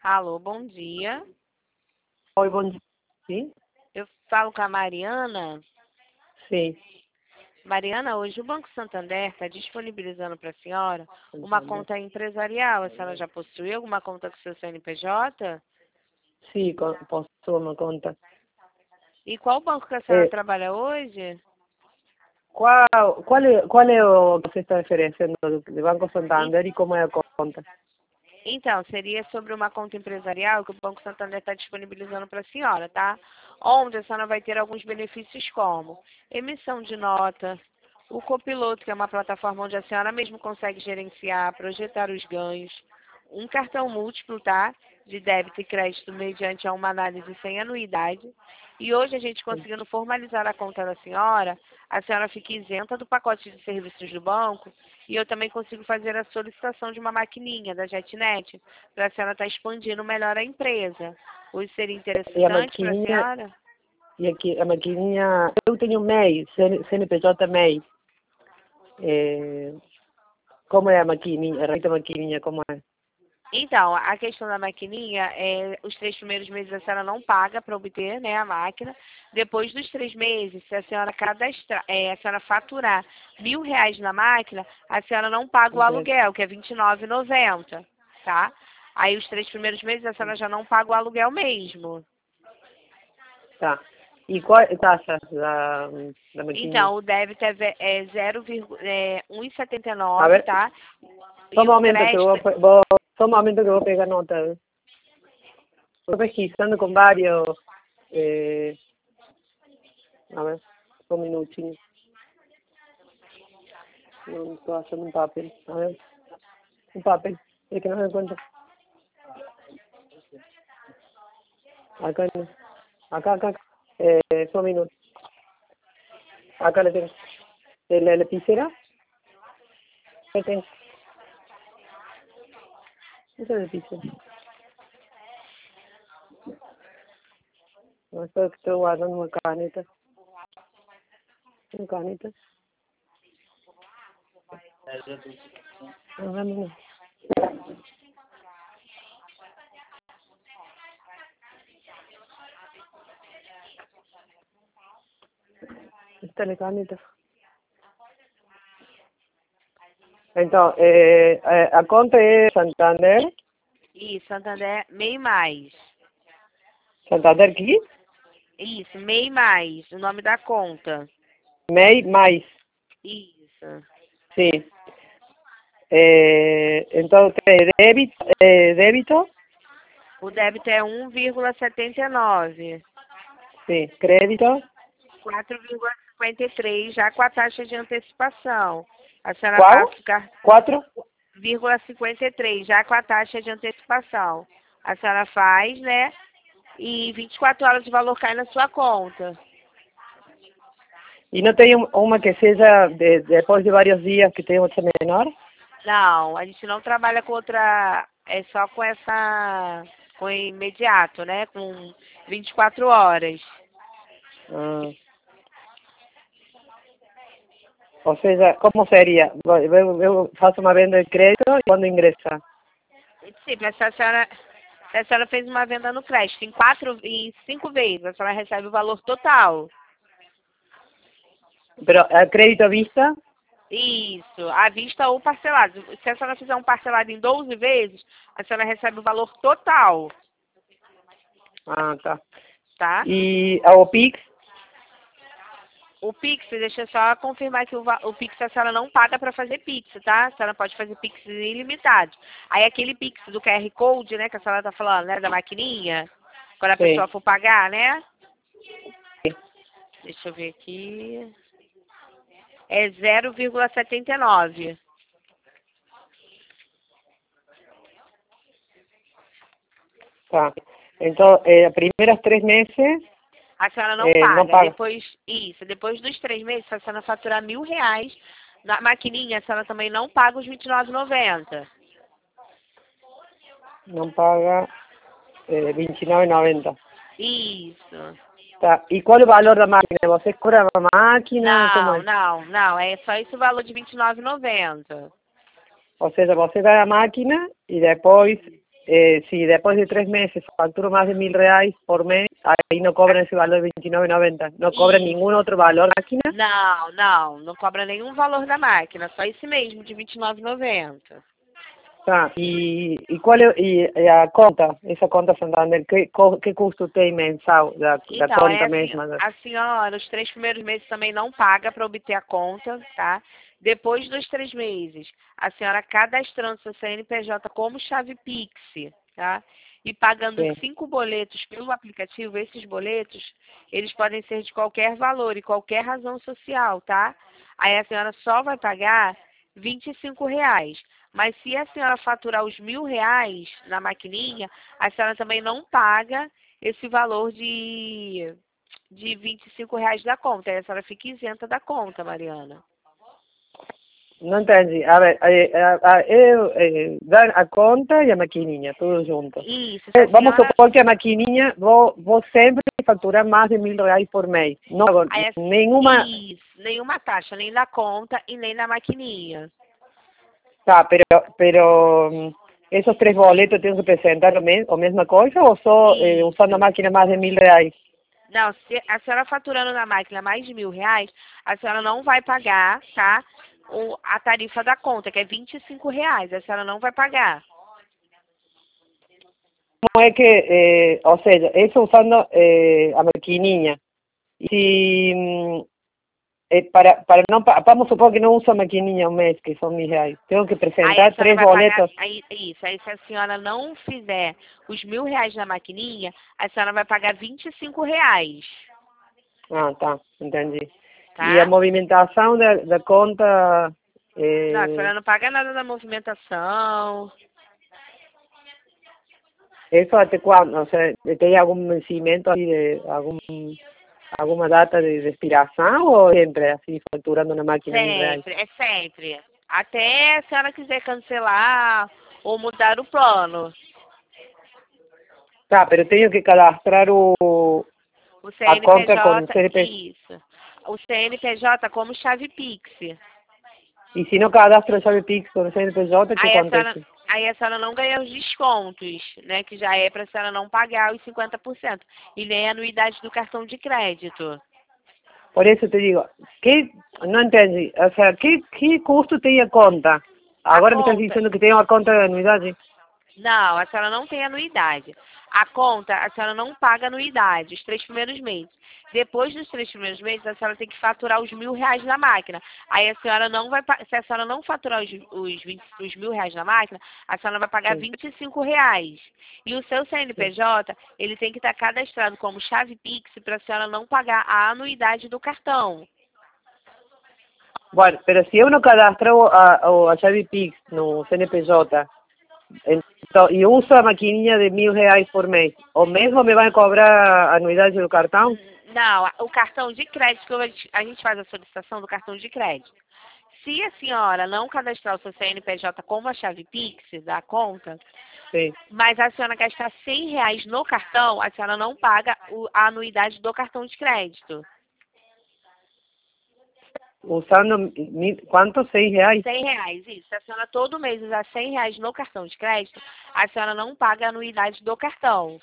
Alô, bom dia. Oi, bom dia. Sim? Eu falo com a Mariana. Sim. Mariana, hoje o Banco Santander está disponibilizando para a senhora uma conta empresarial. A senhora já possui alguma conta com seu CNPJ? Sim, posso uma conta. E qual banco que a senhora É, trabalha hoje? qual é o que você está oferecendo do Banco E- Santander e como é a conta? Então, seria sobre uma conta empresarial que o Banco Santander está disponibilizando para a senhora, tá? Onde a senhora vai ter alguns benefícios como emissão de nota, o copiloto, que é uma plataforma onde a senhora mesmo consegue gerenciar, projetar os ganhos, um cartão múltiplo, tá? De débito e crédito mediante a uma análise sem anuidade. E hoje a gente conseguindo formalizar a conta da senhora, a senhora fica isenta do pacote de serviços do banco e eu também consigo fazer a solicitação de uma maquininha da JetNet para a senhora estar expandindo melhor a empresa. Hoje seria E a interessante para a maquininha, senhora? e aqui a maquininha, eu tenho MEI, CNPJ MEI. É, como é a maquininha, a maquininha, como é? Então, a questão da maquininha, os 3 primeiros meses a senhora não paga para obter, né, a máquina. Depois dos 3 meses, se a senhora cadastrar, a senhora faturar R$ 1.000 na máquina, a senhora não paga o aluguel, que é R$ 29,90, tá? Aí os 3 primeiros meses a senhora já não paga o aluguel mesmo. Tá. E qual é a taxa da maquininha? Então, o débito é 1,79, A ver, tá? só E um o momento que eu crédito, só um momento que eu vou pegar nota. Estou pesquisando com vários. Eh, a ver, um minutinho. Não estou achando um papel. A ver, um papel. É que não me encuentro. Acá, no. Acá. Só um minuto. Acá le tengo. ¿La lapicera? ¿Qué tengo? Esa es la lapicera. No, esto que estoy guardando una caneta. Una caneta. No, no. Esta é a caneta. Então, a conta é Santander. isso, Santander, MEI Mais. Santander aqui? Isso, MEI Mais, o nome da conta. MEI mais. Isso. Sim. Então, tem débito, O débito é 1,79. sim. Crédito, 4,53 já com a taxa de antecipação. A senhora qual? passa o cartão 4,53 já com a taxa de antecipação. A senhora faz, né? E 24 horas o valor cai na sua conta. E não tem uma que seja depois de vários dias que tem outra menor? Não, a gente não trabalha com outra, é só com com imediato, né? Com 24 horas. Ah. Ou seja, como seria? Eu faço uma venda de crédito e quando ingressa? Sim, mas se a senhora fez uma venda no crédito em 5 vezes, a senhora recebe o valor total. Pero a crédito à vista? Isso, à vista ou parcelado. Se a senhora fizer um parcelado em 12 vezes, a senhora recebe o valor total, Ah, tá. tá? E ao Pix? O Pix, deixa eu só confirmar que o Pix a senhora não paga para fazer Pix, tá? A senhora pode fazer Pix ilimitado. Aí aquele Pix do QR Code, né, que a senhora tá falando, né, da maquininha, quando a Sim. pessoa for pagar, né? Deixa eu ver aqui. É 0,79. Tá. Então, primeiros 3 meses, A senhora não não paga. paga. Depois dos 3 meses, se a senhora faturar R$ 1.000, na maquininha a senhora também não paga os R$ 29,90. Não paga 29,90. Isso. Tá. E qual é o valor da máquina? Você cobra a máquina? Como é? Não. É só esse o valor de R$ 29,90. Ou seja, você dá a máquina e depois si después de 3 meses facturo más de R$1.000 por mes, ahí no cobran ese valor de 29,90. No cobran ningún otro valor na máquina? Não cobra nenhum valor da máquina, só esse mesmo de R$29,90. Tá, e qual é a conta, essa conta Santander, que custo tem mensal da Então, conta assim, mesma? a senhora, os 3 primeiros meses também não paga para obter a conta, tá? Depois dos 3 meses, a senhora cadastrando seu CNPJ como chave Pix, tá? E pagando Sim. 5 boletos pelo aplicativo, esses boletos, eles podem ser de qualquer valor e qualquer razão social, tá? Aí a senhora só vai pagar R$25. Mas se a senhora faturar os R$1.000 na maquininha, a senhora também não paga esse valor de R$25 da conta. Aí a senhora fica isenta da conta, Mariana. Não entendi. A ver, dar a conta e a maquininha, tudo junto. Isso. Vamos supor que a maquininha vou sempre faturar mais de R$1.000 por mês. Não hago nenhuma... Isso, nenhuma taxa, nem na conta e nem na maquininha. Tá, pero esos 3 boletos tengo que apresentar a mesma coisa ou só usando a máquina mais de R$1.000? Não, se a senhora faturando na máquina mais de R$1.000, a senhora não vai pagar, tá? A tarifa da conta, que é R$25. A senhora não vai pagar. Como é que, ou seja, isso usando a maquininha. Se para não, vamos supor que não uso a maquininha um mês, que são R$1.000. Tenho que apresentar 3 boletos. Aí se a senhora não fizer os R$1.000 na maquininha, a senhora vai pagar R$25. Ah, tá, entendi. Tá? E a movimentação da conta... Não, a senhora não paga nada da movimentação. Isso até quando? Ou seja, tem algum vencimento aí, alguma data de expiração ou sempre assim, faturando na máquina R$1.000? Sempre, é sempre. Até a senhora quiser cancelar ou mudar o plano. Tá, mas eu tenho que cadastrar O a conta com o CNPJ, CNPJ. isso. O CNPJ como chave Pix. E se não cadastro a chave Pix com o CNPJ, o que acontece? Aí a senhora não ganha os descontos, né? Que já é para a senhora não pagar os 50%. E nem a anuidade do cartão de crédito. Por isso te digo, não entendi. Ou seja, que custo tem a conta? Agora me estás dizendo que tem uma conta de anuidade? Não, a senhora não tem anuidade. A conta, a senhora não paga anuidade, os 3 primeiros meses. Depois dos 3 primeiros meses, a senhora tem que faturar os R$1.000 na máquina. Aí a senhora não vai, se a senhora não faturar os R$1.000 na máquina, a senhora vai pagar R$25. E o seu CNPJ, ele tem que estar cadastrado como chave Pix para a senhora não pagar a anuidade do cartão. Bueno, pero se eu não cadastro a chave Pix no CNPJ, então, e uso a maquininha de R$1.000 por mês, o mesmo me vai cobrar a anuidade do cartão? Não, o cartão de crédito, a gente faz a solicitação do cartão de crédito. Se a senhora não cadastrar o seu CNPJ como a chave Pix da conta, Sim. mas a senhora gastar R$100 no cartão, a senhora não paga a anuidade do cartão de crédito. Usando quanto? R$100? R$100, isso. Se a senhora todo mês usar R$100 no cartão de crédito, a senhora não paga a anuidade do cartão.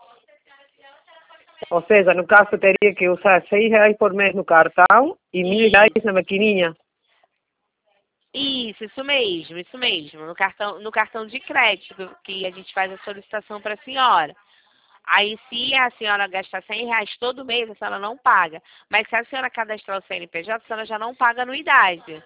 Ou seja, no caso teria que usar R$6 por mês no cartão e R$1.000 na maquininha. Isso mesmo. No cartão de crédito que a gente faz a solicitação para a senhora. Aí, se a senhora gastar R$100 todo mês, a senhora não paga. Mas se a senhora cadastrar o CNPJ, a senhora já não paga anuidade.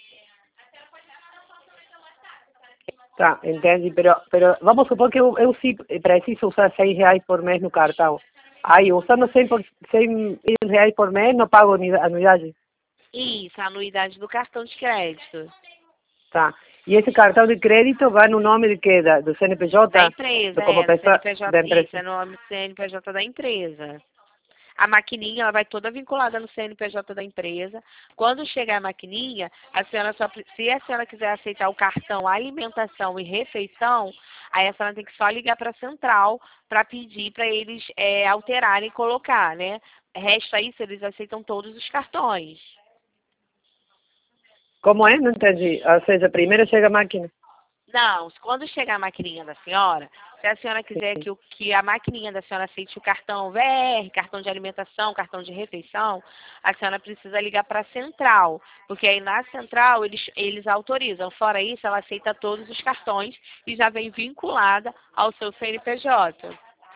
Tá, entendi. Pero vamos supor que eu sim preciso usar R$6 por mês no cartão. Aí, usando R$100 por mês, não pago anuidade? Isso, a anuidade do cartão de crédito. Tá. E esse cartão de crédito vai no nome de quê? Do CNPJ? Da empresa, como pessoa, CNPJ, da empresa. isso, é no nome do CNPJ da empresa. A maquininha, ela vai toda vinculada no CNPJ da empresa. Quando chegar a maquininha, a senhora se a senhora quiser aceitar o cartão alimentação e refeição, aí a senhora tem que só ligar para a central para pedir para eles alterarem e colocar, né? Resta isso, eles aceitam todos os cartões. Como é? Não entendi. Ou seja, primeiro chega a máquina. Não, quando chegar a maquininha da senhora, se a senhora quiser que a maquininha da senhora aceite o cartão VR, cartão de alimentação, cartão de refeição, a senhora precisa ligar para a central, porque aí na central eles autorizam. Fora isso, ela aceita todos os cartões e já vem vinculada ao seu CNPJ.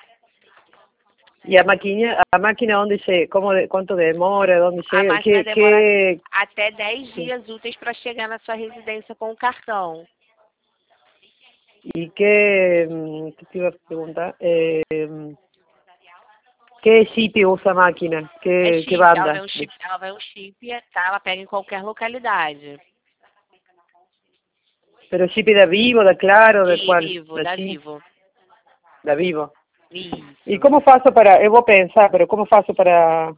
E a máquina onde chega? Quanto demora? Onde A chega? máquina demora até 10 dias úteis para chegar na sua residência com o cartão. ¿Y qué te iba a preguntar? ¿Qué chip usa a máquina? É ¿Qué chip, banda? ela vai um chip, tá? Ela pega em qualquer localidade. ¿Pero chip de Vivo, de Claro, de cuál? Vivo, ¿De da Chip? Vivo. Da Vivo. Isso. ¿Y cómo faço para, eu vou pensar, pero cómo faço para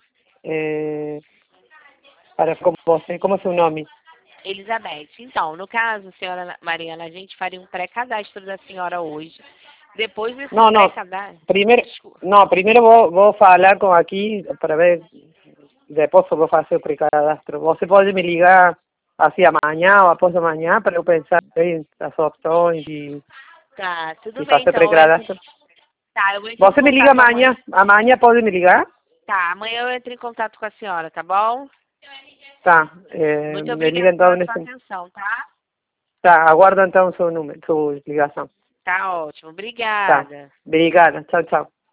com você? Como é seu nome? Elizabeth. Então, no caso, senhora Mariana, a gente faria um pré-cadastro da senhora hoje. Depois desse Não, pré-cadastro... primeiro vou falar com aqui para ver, depois eu vou fazer o pré-cadastro. Você pode me ligar assim amanhã ou após amanhã para eu pensar bem as opções Tá, tudo e bem, fazer então. pré-cadastro. Tá, eu vou entrar Você em me liga contato amanhã. Amanhã pode me ligar? Tá, amanhã eu entro em contato com a senhora, tá bom? Tá. Muito Me liga obrigada então pela sua nesse... atenção, tá? Tá, aguarda então seu número, sua ligação. Tá ótimo. Tá. Obrigada. Obrigada. Tchau, tchau.